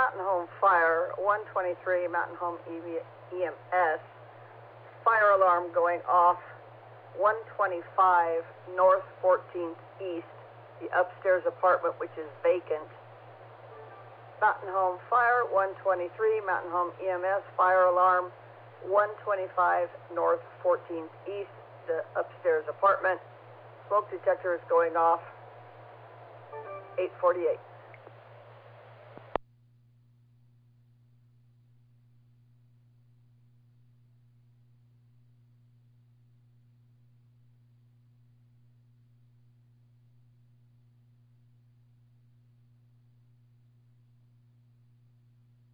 Mountain Home Fire, 123 Mountain Home EMS. Fire alarm going off, 125 North 14th East, the upstairs apartment which is vacant. Mountain Home Fire, 123 Mountain Home EMS. Fire alarm, 125 North 14th East, the upstairs apartment. Smoke detector is going off, 8:48.